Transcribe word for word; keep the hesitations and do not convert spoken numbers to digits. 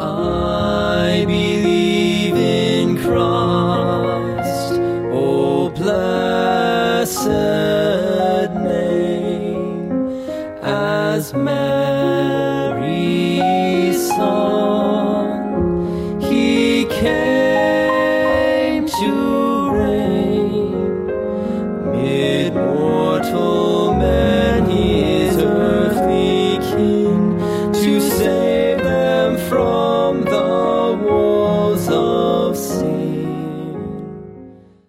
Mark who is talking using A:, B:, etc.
A: I believe in Christ, oh blessed name, as man